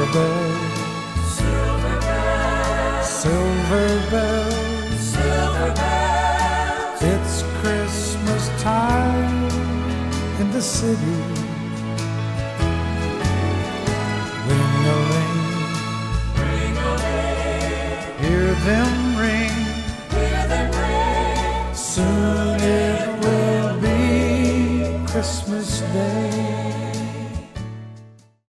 bells, silver bells, silver bells, silver bells. It's Christmas time in the city. Ring-a-ling, ring-a-ling, hear them ring, hear them ring. Soon it will be Christmas Day.